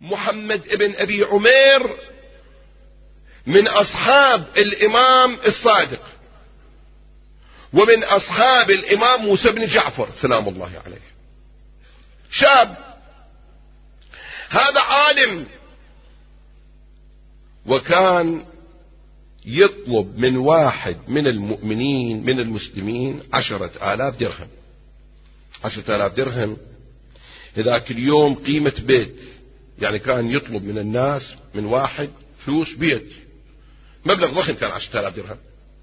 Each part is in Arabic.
محمد ابن أبي عمير من أصحاب الإمام الصادق ومن أصحاب الإمام موسى بن جعفر سلام الله عليه. شاب، هذا عالم، وكان يطلب من واحد من المؤمنين من المسلمين 10,000 درهم. 10,000 درهم هذاك اليوم قيمة بيت، يعني كان يطلب من الناس من واحد فلوس بيت، مبلغ ضخم كان 10,000 درهم.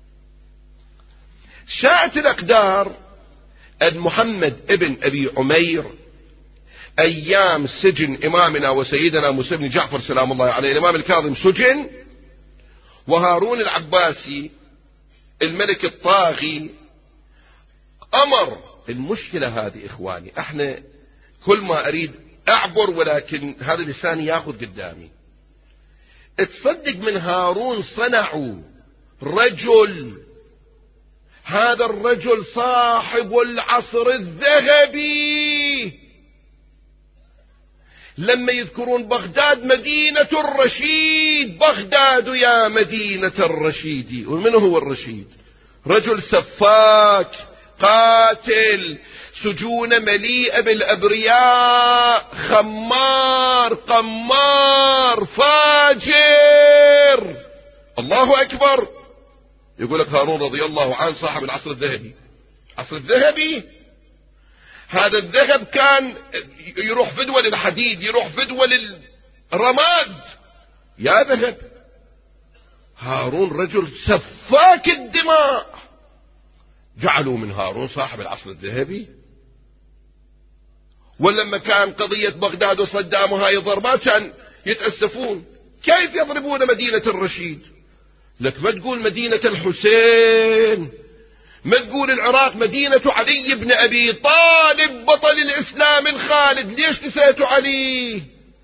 شاءت الأقدار أن محمد ابن أبي عمير أيام سجن إمامنا وسيدنا موسى بن جعفر سلام الله عليه الإمام الكاظم سجن، وهارون العباسي الملك الطاغي أمر. المشكلة هذه إخواني، احنا كل ما أريد أعبر ولكن هذا لساني ياخذ قدامي. تصدق من هارون صنعوا رجل، هذا الرجل صاحب العصر الذهبي. لما يذكرون بغداد مدينة الرشيد، بغداد يا مدينة الرشيد، ومن هو الرشيد؟ رجل سفاك قاتل، سجون مليئة بالأبرياء، خمار قمار فاجر. الله أكبر. يقول لك هارون رضي الله عنه صاحب العصر الذهبي. العصر الذهبي هذا الذهب كان يروح في دول الحديد، يروح في دول الرماد، يا ذهب. هارون رجل سفاك الدماء، جعلوا من هارون صاحب العصر الذهبي. ولما كان قضية بغداد وصدام وهاي الضربات كان يتأسفون، كيف يضربون مدينة الرشيد؟ لك ما تقول مدينة الحسين، ما تقول العراق مدينة علي بن أبي طالب بطل الإسلام الخالد، ليش نسيتوا علي؟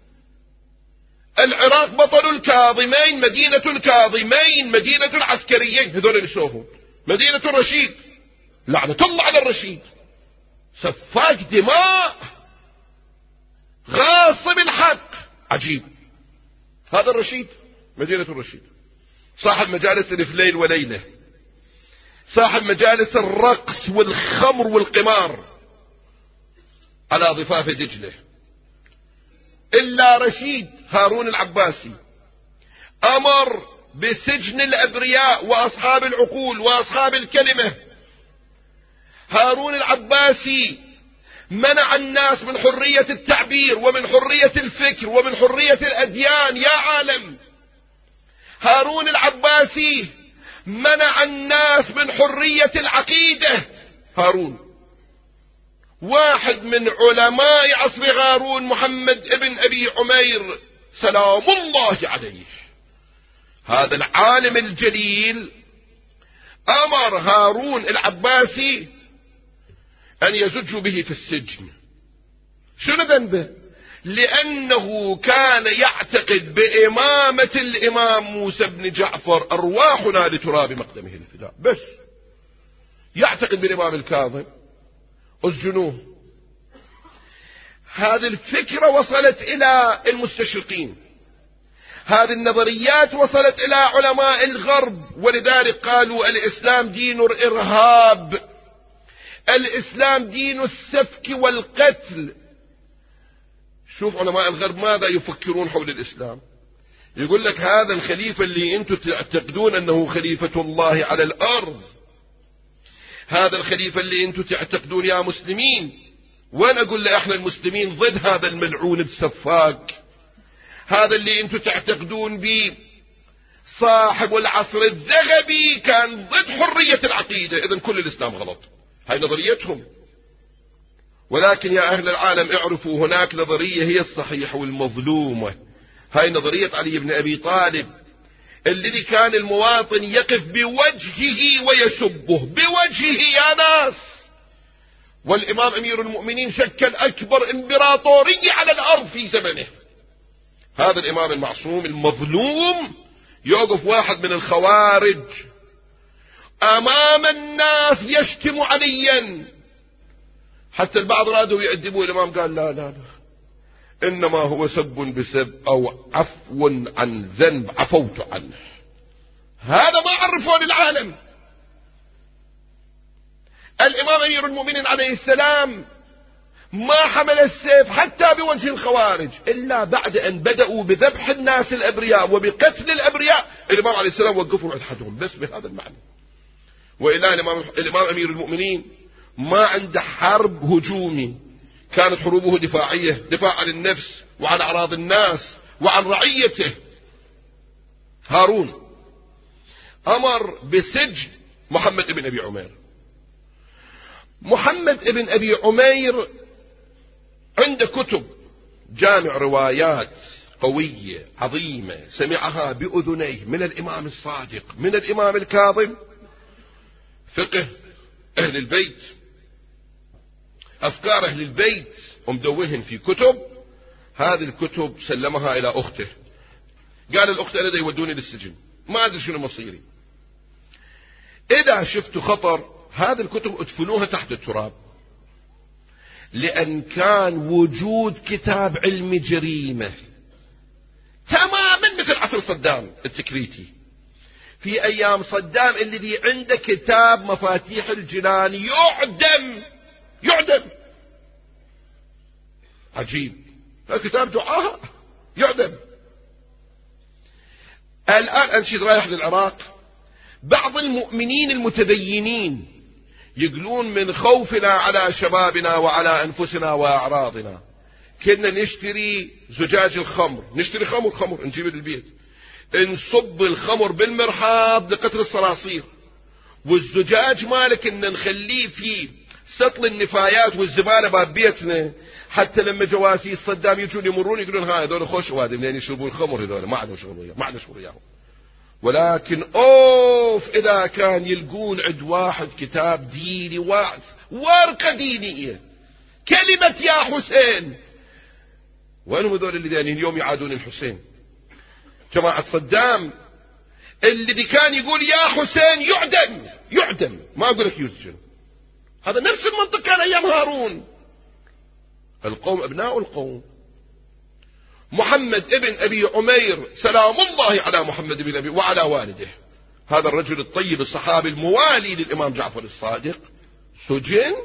العراق بطل الكاظمين، مدينة الكاظمين، مدينة العسكريين، هذول اللي شوفوا مدينة الرشيد. لعنة الله على الرشيد، سفاك دماء، غاصب الحق، عجيب. هذا الرشيد، مدينة الرشيد، صاحب مجالس الفليل وليلة، صاحب مجالس الرقص والخمر والقمار على ضفاف دجلة. إلا رشيد هارون العباسي أمر بسجن الأبرياء وأصحاب العقول وأصحاب الكلمة. هارون العباسي منع الناس من حرية التعبير ومن حرية الفكر ومن حرية الأديان. يا عالم، هارون العباسي منع الناس من حرية العقيدة. هارون واحد من علماء عصر هارون محمد ابن أبي عمير سلام الله عليه، هذا العالم الجليل أمر هارون العباسي أن يزجوا به في السجن. شنو ذنبه؟ لأنه كان يعتقد بإمامة الإمام موسى بن جعفر، أرواحنا لتراب مقدمه الفداء، بس يعتقد بالإمام الكاظم، اسجنوه. هذه الفكرة وصلت إلى المستشرقين، هذه النظريات وصلت إلى علماء الغرب، ولذلك قالوا الإسلام دين الإرهاب، الإسلام دين السفك والقتل. شوف علماء الغرب ماذا يفكرون حول الإسلام. يقول لك هذا الخليفة اللي انتم تعتقدون أنه خليفة الله على الأرض، هذا الخليفة اللي انتم تعتقدون يا مسلمين، وأنا أقول له احنا المسلمين ضد هذا الملعون السفاك، هذا اللي انتم تعتقدون به صاحب العصر الذهبي كان ضد حرية العقيدة، إذن كل الإسلام غلط. هاي نظريتهم. ولكن يا أهل العالم اعرفوا هناك نظرية هي الصحيحة والمظلومة، هاي نظرية علي بن أبي طالب الذي كان المواطن يقف بوجهه ويسبه بوجهه يا ناس. والإمام أمير المؤمنين شكل أكبر إمبراطورية على الأرض في زمنه. هذا الإمام المعصوم المظلوم يوقف واحد من الخوارج أمام الناس يشتم عليا، حتى البعض رادوا يأدبوا الإمام، قال لا لا لا، إنما هو سب بسب أو عفو عن ذنب عفوت عنه. هذا ما عرفه للعالم. الإمام أمير المؤمنين عليه السلام ما حمل السيف حتى بوجه الخوارج إلا بعد أن بدأوا بذبح الناس الأبرياء وبقتل الأبرياء. الإمام عليه السلام وقفوا عند حدهم بس بهذا المعنى. وإلا الإمام أمير المؤمنين ما عنده حرب هجومي، كانت حروبه دفاعية، دفاع عن النفس وعن أعراض الناس وعن رعيته. هارون أمر بسجن محمد بن أبي عمير. محمد بن أبي عمير عنده كتب، جامع روايات قوية عظيمة سمعها بأذنيه من الإمام الصادق من الإمام الكاظم، فقه أهل البيت، أفكار أهل البيت ومدونهن في كتب. هذه الكتب سلمها إلى أخته، قال الأخت أنا دا يودوني للسجن ما أدري شنو مصيري، إذا شفتوا خطر هذه الكتب ادفنوها تحت التراب، لأن كان وجود كتاب علمي جريمة تماما مثل عصر صدام التكريتي. في أيام صدام الذي عنده كتاب مفاتيح الجنان يعدم. عجيب، كتاب دعاء يعدم. الآن أنشد رايح للعراق، بعض المؤمنين المتدينين يقولون من خوفنا على شبابنا وعلى أنفسنا وأعراضنا كنا نشتري زجاج الخمر، نشتري خمر نجيب للبيت، نصب الخمر بالمرحاض لقتل الصراصير، والزجاج مالك إن نخليه في سطل النفايات والزبالة باب بيتنا، حتى لما جواسيس صدام يجون يمرون يقولون هذول خوش وادي منين يشربون الخمر، هذول ما عندهم شغل وياهم. ولكن أوف إذا كان يلقون عند واحد كتاب ديني ورقة دينية كلمة يا حسين، وينهم هذول اللي دانين اليوم يعادون الحسين؟ جماعة صدام الذي كان يقول يا حسين يعدم ما أقول لك يسجن. هذا نفس المنطق كان أيام هارون. القوم أبناء القوم. محمد ابن أبي عمير سلام الله على محمد بن أبي وعلى والده، هذا الرجل الطيب الصحابي الموالي للإمام جعفر الصادق، سجن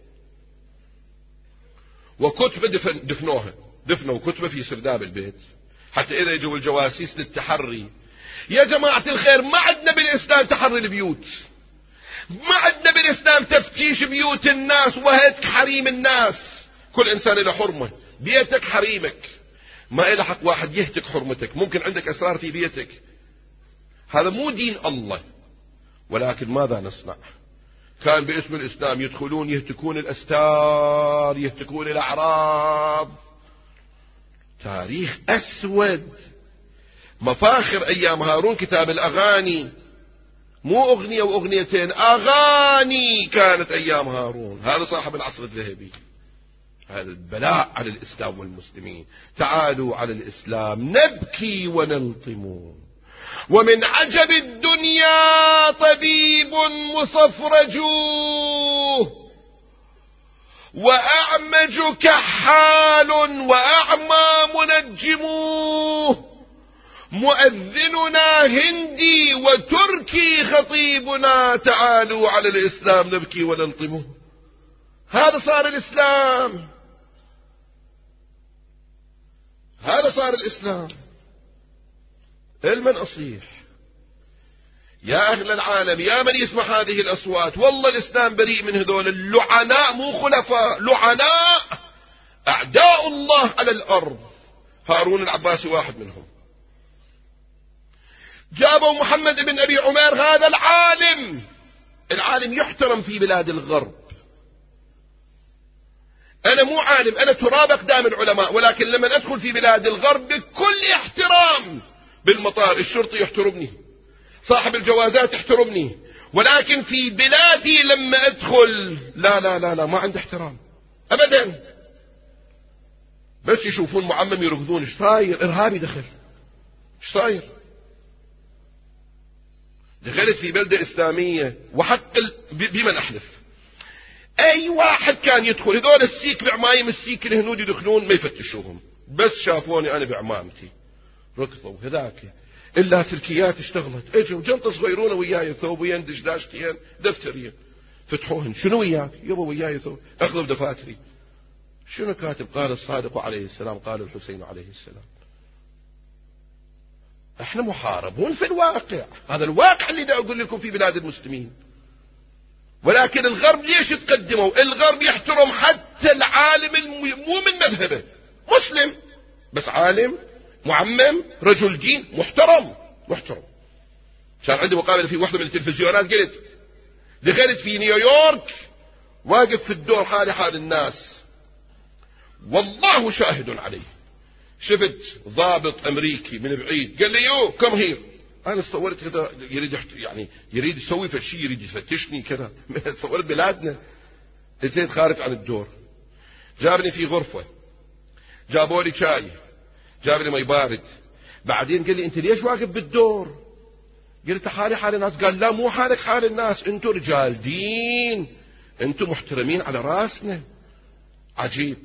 وكتبة دفنوا كتبة في سرداب البيت حتى إذا يجوا الجواسيس للتحري. يا جماعة الخير ما عندنا بالإسلام تحري البيوت، ما عندنا بالإسلام تفتيش بيوت الناس وهتك حريم الناس. كل إنسان له حرمة، بيتك حريمك، ما إله حق واحد يهتك حرمتك. ممكن عندك أسرار في بيتك، هذا مو دين الله. ولكن ماذا نصنع؟ كان باسم الإسلام يدخلون يهتكون الأستار، يهتكون الأعراض. تاريخ أسود. مفاخر أيام هارون كتاب الأغاني، مو أغنية وأغنيتين، أغاني كانت أيام هارون. هذا صاحب العصر الذهبي. هذا البلاء على الإسلام والمسلمين. تعالوا على الإسلام نبكي ونلطم، ومن عجب الدنيا طبيب مصفرج، وأعمج كحال وأعمى منجم، مؤذننا هندي وتركي خطيبنا، تعالوا على الإسلام نبكي ونلطم. هذا صار الإسلام، هذا صار الإسلام. المن أصيح يا أهل العالم، يا من يسمع هذه الأصوات، والله الإسلام بريء من هذول اللعناء، مو خلفاء، لعناء أعداء الله على الأرض. هارون العباسي واحد منهم. جابوا محمد بن أبي عمير، هذا العالم يحترم في بلاد الغرب. أنا مو عالم، أنا تراب أقدام العلماء، ولكن لما أدخل في بلاد الغرب بكل احترام، بالمطار الشرطي يحترمني، صاحب الجوازات يحترمني، ولكن في بلادي لما أدخل لا لا لا لا، ما عنده احترام أبدا. بس يشوفون معمم يركضون، ايش صاير؟ إرهابي دخل، ايش صاير؟ دخلت في بلدة إسلامية وحق بمن أحلف أي واحد كان يدخل، هذول السيك بعمايم السيك الهنود يدخلون ما يفتشوهم، بس شافوني أنا بعمامتي ركضوا هذاك إلا سلكيات اشتغلت، اجوا جنطة صغيرونة وياي ثوبين دشداشتين دفترين، فتحوهن شنو وياك؟ يبا وياي ثوب. أخذوا دفاتري، شنو كاتب؟ قال الصادق عليه السلام قال الحسين عليه السلام. احنا محاربون في الواقع، هذا الواقع اللي دا أقول لكم في بلاد المسلمين. ولكن الغرب ليش تقدموا؟ الغرب يحترم حتى العالم مو من مذهبه، مسلم بس عالم معمم رجل دين محترم. كان عندي مقابلة في واحدة من التلفزيونات، قلت دخلت في نيويورك واقف في الدور حال الناس، والله شاهد عليه، شفت ضابط أمريكي من بعيد قال لي يو كم هير، أنا تصورت كذا يريد يسوي فشي، يريد يفتشني كذا. تصورت بلادنا. اجيت خارج عن الدور، جابني في غرفة، جابوا لي شاي، جاب لي مي بارد، بعدين قال لي انت ليش واقف بالدور؟ قلت حال الناس. قال لا مو حالك حال الناس، انتم رجال دين، انتم محترمين على راسنا. عجيب.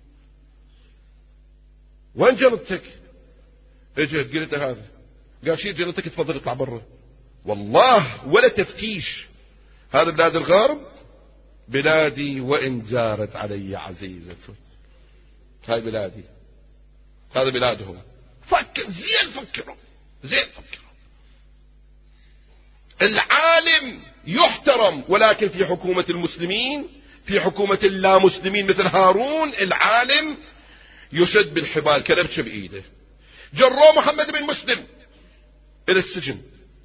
وين جنطتك؟ اجت قلت هذا. قال شيل جنطتك تفضل اطلع برا. والله ولا تفتيش. هذا بلاد الغرب، بلادي وان جارت علي عزيزة. هاي بلادي، هذا بلادهم. فكر زين، فكروا. العالم يحترم، ولكن في حكومة المسلمين، في حكومة اللا مسلمين مثل هارون، العالم يشد بالحبال كلبش بإيده. جروا محمد بن مسلم إلى السجن،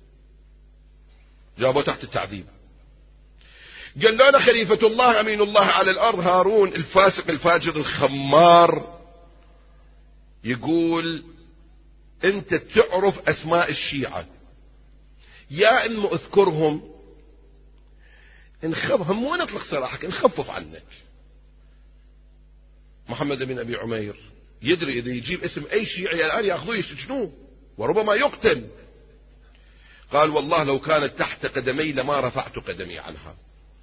جابوا تحت التعذيب، قال له أنا خليفة الله أمين الله على الأرض. هارون الفاسق الفاجر الخمار يقول أنت تعرف أسماء الشيعة، يا إما أذكرهم نخفهم، مو نطلق سراحك، نخفف عنك. محمد بن أبي عمير يدري إذا يجيب اسم أي شيعي الآن يأخذوه يسجنوه وربما يقتل. قال والله لو كانت تحت قدمي لما رفعت قدمي عنها.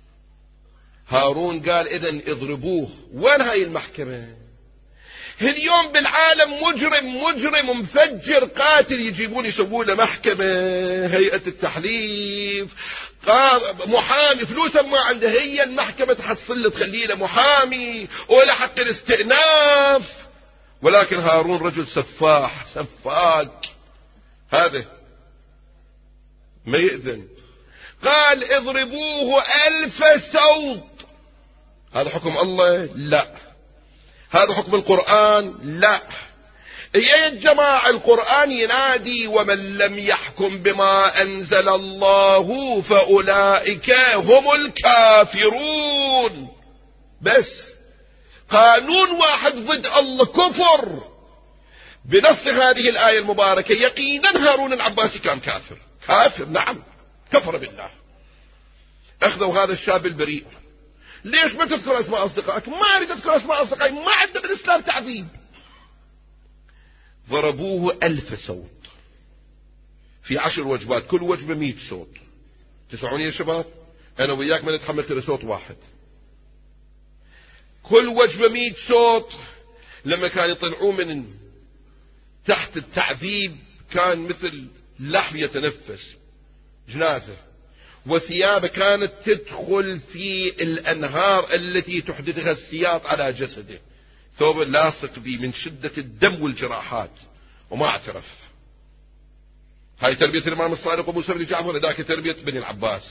هارون قال إذن اضربوه. وين هاي المحكمة؟ اليوم بالعالم مجرم مفجر قاتل يجيبون يسوون له محكمة، هيئة التحليف، محامي فلوسه ما عنده، هي المحكمة تحصل له تخليه له محامي ولا حق الاستئناف. ولكن هارون رجل سفاح سفاك، هذا ما يأذن. قال اضربوه 1000 سوط. هذا حكم الله؟ لا. هذا حكم القرآن؟ لا. يا جماعة القرآن ينادي ومن لم يحكم بما أنزل الله فأولئك هم الكافرون. بس قانون واحد ضد الله كفر. بنص هذه الآية المباركة يقينا هارون العباسي كان كافر. نعم كفر بالله. أخذوا هذا الشاب البريء. ليش ما تذكر اسماء أصدقائك؟ ما أريد أذكر اسماء أصدقائي، ما عندنا بالإسلام تعذيب. ضربوه 1000 صوت في 10 وجبات، كل وجبة 100 صوت. تسمعوني يا شباب؟ أنا وياك ما نتحمل كل صوت واحد. كل وجبة 100 صوت. لما كانوا يطلعوا من تحت التعذيب كان مثل لحم يتنفس، جنازة. وثيابه كانت تدخل في الأنهار التي تحدثها السياط على جسده، ثوب لاصق به من شدة الدم والجراحات، وما اعترف. هاي تربية الإمام الصادق وموسى بن جعفر، ذاك تربية بني العباس.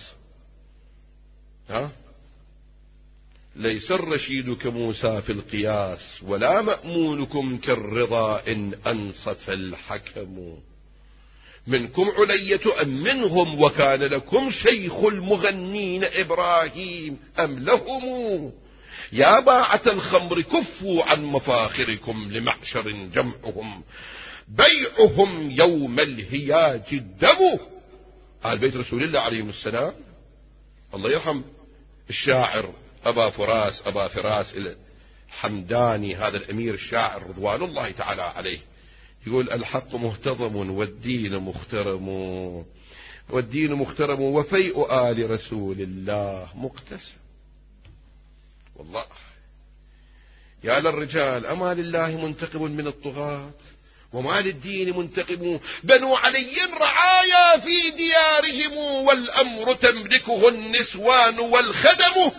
ليس الرشيد كموسى في القياس، ولا مأمونكم كالرضا إن أنصف الحكم. منكم علية أم منهم، وكان لكم شيخ المغنين إبراهيم أم لهم. يا باعة الخمر كفوا عن مفاخركم، لمعشر جمعهم بيعهم يوم الهياج الدم. آل بيت رسول الله عليهم السلام. الله يرحم الشاعر أبا فراس الحمداني، هذا الأمير الشاعر رضوان الله تعالى عليه، يقول الحق مهتضم والدين مخترم وفيء آل رسول الله مقتسم. والله يا للرجال أما لله منتقم من الطغاة وما للدين منتقم. بنو علي رعايا في ديارهم والأمر تملكه النسوان والخدم.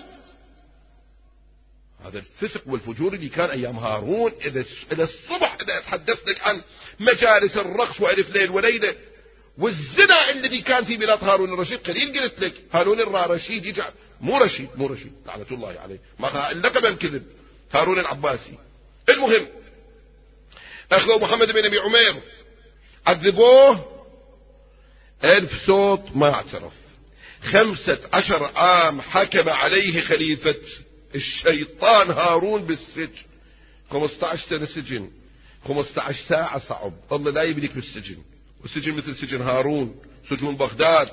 هذا الفسق والفجور اللي كان أيام هارون. إذا الصبح إذا تحدثت لك عن مجالس الرقص وألف ليل وليلة والزنا الذي كان في بلاد هارون الرشيد، قليل قلت لك هارون الرشيد يجعل مو رشيد لعنة الله عليه، ما اللقب الكذب، هارون العباسي. المهم أخذوا محمد بن أبي عمير عذبوه 1000 صوت ما اعترف. 15 عام حكم عليه خليفة الشيطان هارون بالسجن، 15 سنة سجن، 15 ساعة صعب. الله لا يبليك بالسجن، والسجن مثل سجن هارون، سجون بغداد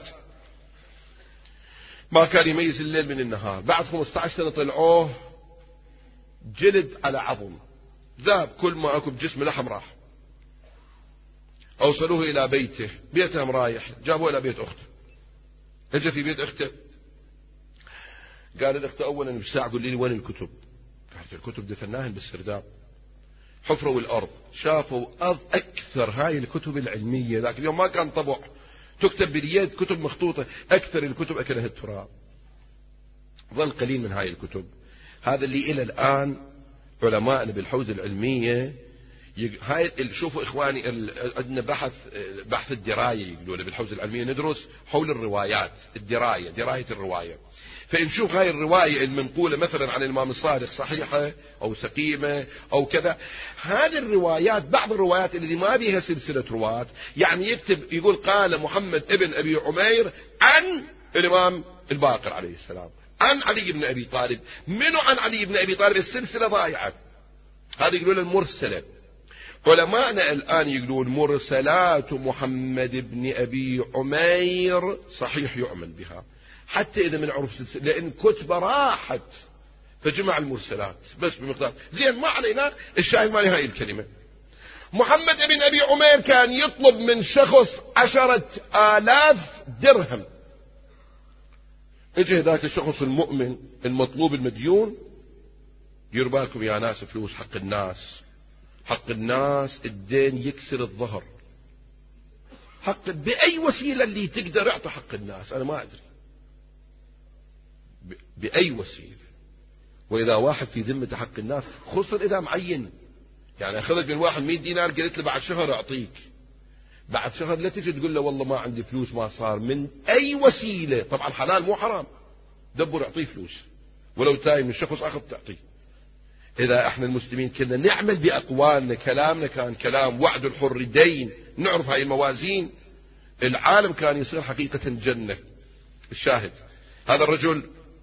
ما كان يميز الليل من النهار. بعد 15 سنة طلعوه جلد على عظم، ذاب كل ما اكو بجسمه لحم راح. اوصلوه الى بيته، بيته مرايح، جابوه الى بيت اخته. اجى في بيت اخته، قال الاخت اولا بساعة قولي لي وين الكتب؟ قالت الكتب دفناهن بالسرداب. حفروا الارض شافوا اكثر هاي الكتب العلمية، ذاك اليوم ما كان طبع تكتب باليد، كتب مخطوطة، اكثر الكتب اكلها التراب. ظل قليل من هاي الكتب. هذا اللي الى الان علماءنا بالحوزة العلمية هاي شوفوا اخواني عندنا بحث الدراية يقولون بالحوزة العلمية، ندرس حول الروايات، دراية الرواية. فنشوف هاي الرواية المنقولة مثلا عن الإمام الصادق صحيحة أو سقيمة أو كذا. هذه الروايات بعض الروايات اللي ما بيها سلسلة رواة، يعني يكتب يقول قال محمد ابن أبي عمير عن الإمام الباقر عليه السلام، عن علي بن أبي طالب. منو عن علي بن أبي طالب؟ السلسلة ضايعة. هذا يقولون المرسلة. علماءنا الآن يقولون مرسلات محمد بن أبي عمير صحيح يعمل بها، حتى إذا من عرف سلسلة، لأن كتبة راحت فجمع المرسلات بس بمقدار زين. ما علينا، الشاهد ما هاي الكلمة. محمد بن أبي عمير كان يطلب من شخص 10,000 درهم. اجى ذاك الشخص المؤمن المطلوب المديون، ديروا بالكم يا ناس فلوس حق الناس الدين يكسر الظهر. بأي وسيلة اللي تقدر اعطي حق الناس، أنا ما أدري بأي وسيلة. وإذا واحد في ذمة حق الناس، خصوصا إذا معين، يعني أخذت من واحد 100 دينار قلت له بعد شهر أعطيك، بعد شهر لا تجي تقول له والله ما عندي فلوس ما صار. من أي وسيلة، طبعا حلال مو حرام، دبر اعطيه فلوس، ولو تاي من شخص أخذ تعطيه. إذا احنا المسلمين كنا نعمل بأقوالنا، كلامنا كان كلام وعد الحر دين، نعرف هاي الموازين، العالم كان يصير حقيقة جنة. الشاهد هذا الرجل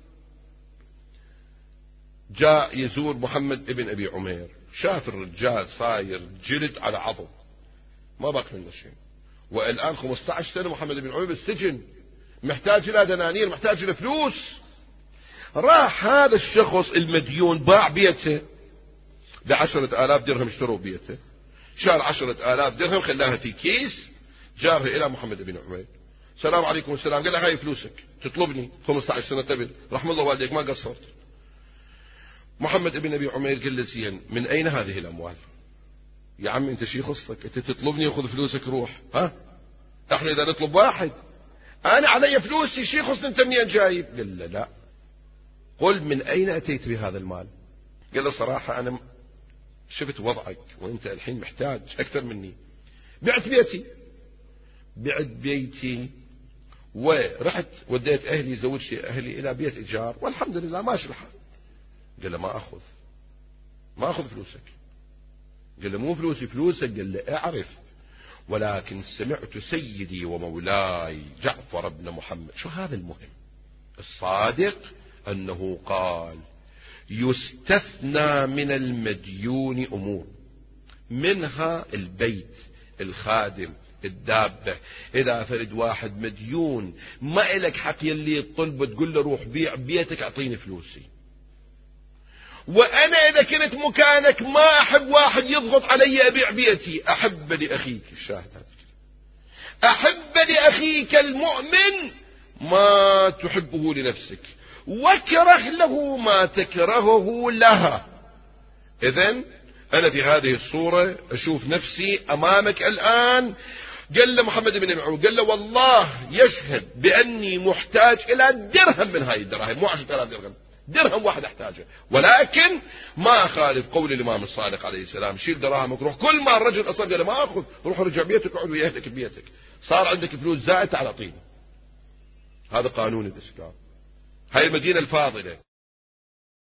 جاء يزور محمد ابن أبي عمير، شاف الرجال صاير جلد على عظم، ما باقي منه شيء. والآن 15 سنة محمد بن عمير بالسجن، محتاج إلى دنانير، محتاج إلى فلوس. راح هذا الشخص المديون باع بيته ب10,000 درهم، اشتروا بيته، شال 10,000 درهم خلاها في كيس، جابها إلى محمد بن عمير. السلام عليكم السلام. قال له هاي فلوسك، تطلبني 15 سنة تبل، رحم الله والديك ما قصرت. محمد بن أبي عمير قال له زين من أين هذه الأموال؟ يا عم أنت شي خصك، أنت تطلبني وخذ فلوسك روح، ها احنا إذا نطلب واحد أنا علي فلوسي شي خص أنت منين جايب؟ قال له لا، قل من أين أتيت بهذا المال؟ قال له صراحة أنا شفت وضعك وأنت الحين محتاج أكثر مني، بعت بيتي ورحت وديت أهلي، زوجت أهلي إلى بيت إيجار والحمد لله ماشي الحال. قال له ما أخذ فلوسك. قال له مو فلوسك. قال له أعرف، ولكن سمعت سيدي ومولاي جعفر بن محمد. شو هذا المهم الصادق؟ أنه قال يستثنى من المديون أمور، منها البيت، الخادم، الدابة. إذا فرد واحد مديون ما إلك حق يلي الطلب تقول له روح بيع بيتك أعطيني فلوسي. وأنا إذا كنت مكانك ما أحب واحد يضغط علي أبيع بيتي. أحب لأخيك، الشاهد هذا، أحب لأخيك المؤمن ما تحبه لنفسك، واكره له ما تكرهه لها. إذن أنا في هذه الصورة أشوف نفسي أمامك الآن. قال له محمد بن معود، قال له والله يشهد بأني محتاج إلى درهم من هاي الدراهم، مو 10,000 درهم، درهم واحد أحتاجه، ولكن ما أخالف قول الإمام الصادق عليه السلام، شيل دراهمك روح. كل ما الرجل أصلا قال ما أخذ، روح رجع بيتك اقعد ويا أهلك ببيتك، صار عندك فلوس زائد على طين. هذا قانون الإسكان. هاي المدينة الفاضلة.